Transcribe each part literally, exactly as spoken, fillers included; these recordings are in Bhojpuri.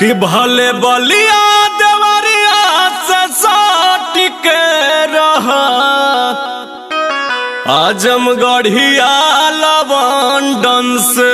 कि भले बलिया देवरिया से साट के रहा आजमगढ़िया लवंडन से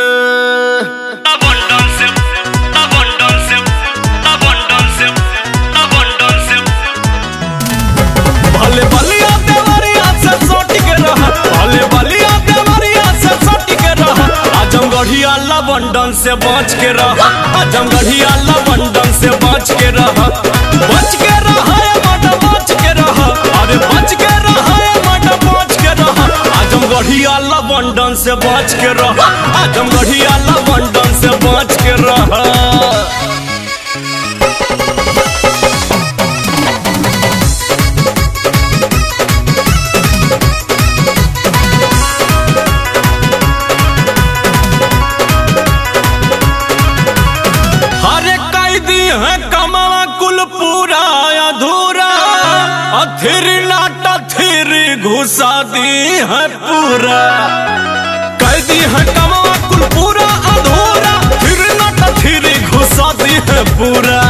भले बलिया देवरिया से साट के रहा भले बलिया देवरिया से साट के रहा आजमगढ़िया लवंडन से बच के रहा आजमगढ़िया लवंडन से बच के रहा बच के रहा मत बच के रहा अरे बच के रहा मत बच के रहा आजमगढ़िया लवंडन से बच के रहा आजमगढ़िया लवंडन से बच के रहा। है कमावा कुल पूरा अधूरा अथिर नाटा थिर घुसा दी है पूरा कैदी है कमावा कुल पूरा अधूरा थिर नाटा थिर घुसा दी है पूरा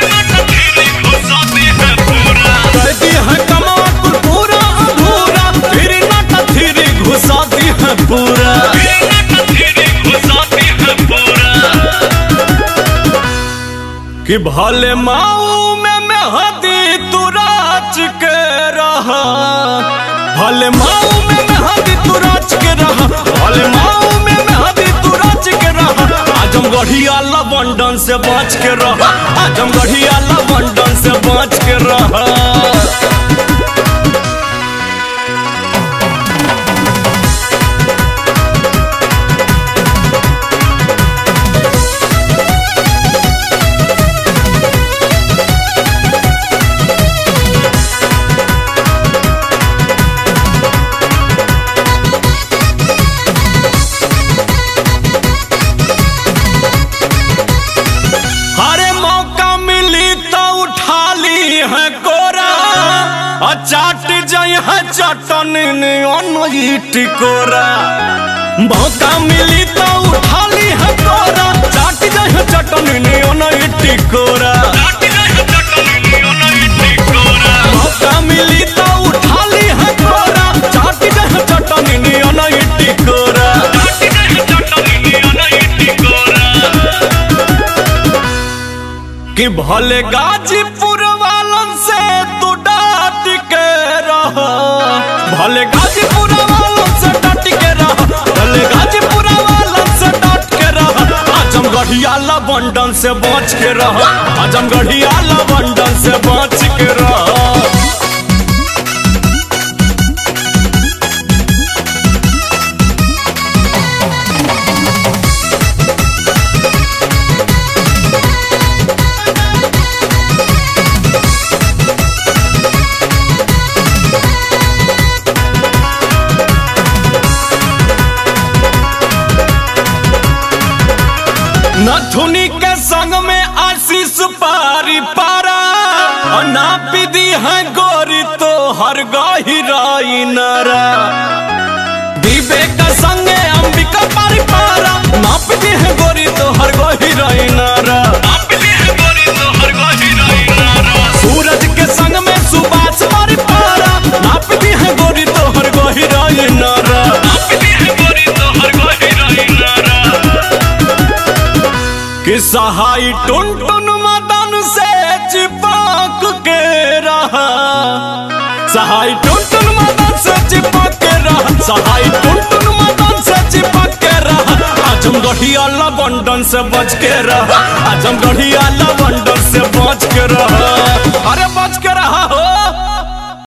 कैदी है कमावा कुल पूरा अधूरा थिर नाटा थिर घुसा दी है पूरा। कि भले माऊ में मेहदी तू राच के रहा भले माऊ में मेहदी तू राच के रहा भले माऊ में मेहदी तू राच के रहा आजमगढ़िया लवंडन से बच के रहा आजमगढ़िया लवंडन से बच के रहा। है कोरा चाट जाय है चटन टिकोरा मौका मिली तो उठा ली है कोरा चाट जाय है चटन टिकोरा मौका मिली तो उठा ली है कोरा चाट जाय है चटन टिकोरा। कि भले गाजीपुर वालन से तू डाट के रहा भले गाजीपुर वालन से डाट के रहा भले गाजीपुर वालन से डाट के रहा आजमगढ़िया लवंडन से बच के रहा आजमगढ़िया लवंडन से बच के रहा। नथुनी के संग में आशीष पारी पारा नाप दी है गोरी तो हर गहिराई नारा दीबे का संगे अंबिका पारी पारा नाप दी है गोरी तो हर गहिराई नारा सूरज के संग में सुभाष पारी पारा नाप दी है गोरी तो हर गहिराई नारा कि सहाय टुन टुन मदन से चिपक के रहा सहाय टुन टुन मदन से चिपक के रहा सहाय टुन टुन मदन से चिपक के रहा आजमगढ़िया लवंडन से बच के रहा आजमगढ़िया लवंडन से बच के रहा। अरे